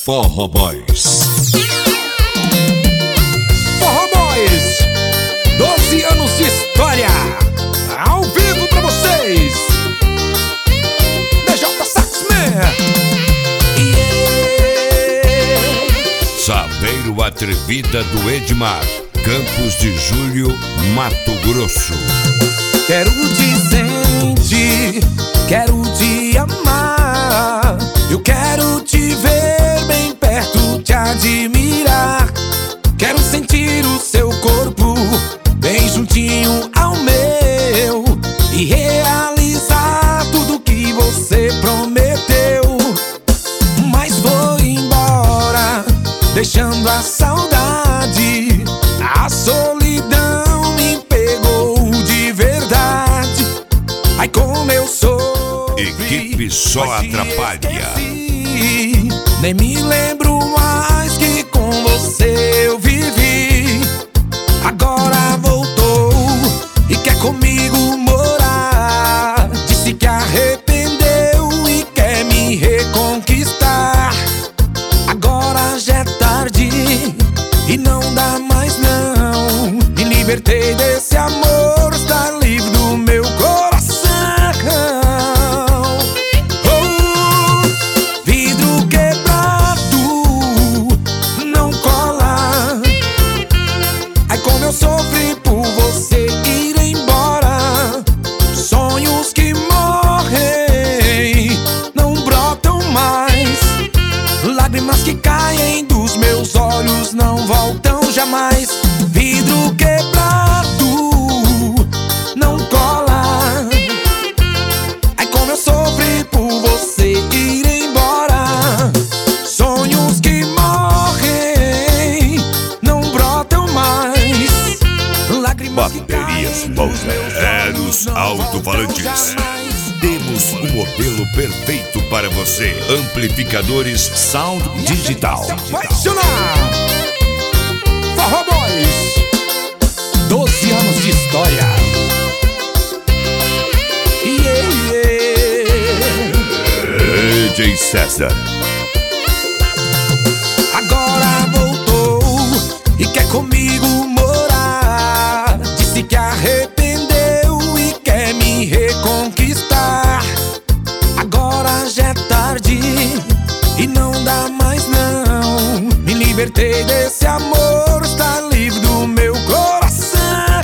Forró Boys. Forró Boys, 12 anos de história, ao vivo pra vocês. DJ Saxman. Saveiro Atrevida do Edmar, Campos de Julho, Mato Grosso. Quero te sentir, quero te amar. Eu quero te ver bem perto, te admirar. Quero sentir o seu corpo bem juntinho ao meu e realizar tudo que você prometeu. Mas foi embora, deixando a saudade. A solidão me pegou de verdade. Ai, como eu sofri, Equipe Só Atrapalha. Nem me lembro mais que com você eu vivi. Agora voltou e quer comigo morar. Disse que arrependeu e quer me reconquistar. Agora já é tarde e não dá mais não. Me libertei desse amor, está livre do meu coração. Oh, vidro quebrado não cola. Ai, como eu sofri por você ir embora. Sonhos que morrem não brotam mais. Lágrimas que caem dos meus olhos não voltam jamais. Vidro quebrado não cola. Ai, como eu sofri por você ir embora. Sonhos que morrem não brotam mais. Lágrimas que Baterias caem dos meus Boleros olhos não Alto-Falantes. voltam jamais. Temos o modelo perfeito para você. Amplificadores Sound Digital. Vai funcionar! Forró Boys, 12 anos de história. DJ César. Agora voltou e quer comigo morar. Disse que arrependeu e quer me reconquistar. Agora já é tarde e não dá mais não. Me libertei desse amor, está livre do meu coração.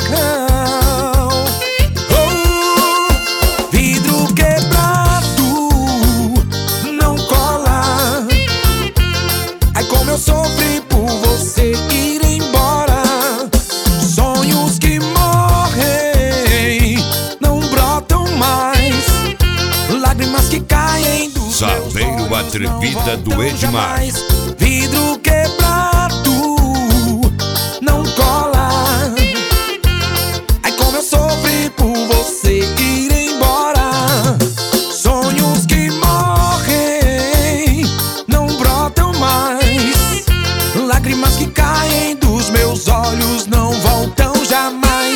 Oh, vidro quebrado não cola. Ai, como eu sofri por você ir embora. Sonhos que morrem não brotam mais. Lágrimas que caem dos Saveiro meus olhos Atrevida não do voltam Edmar. jamais. Vidro quebrado não cola. Ai, como eu sofri por você ir embora. Sonhos que morrem não brotam mais. Lágrimas que caem dos meus olhos não voltam jamais.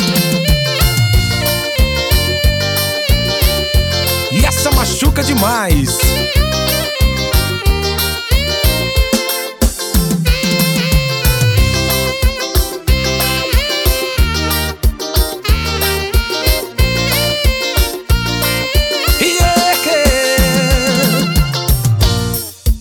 E essa machuca demais.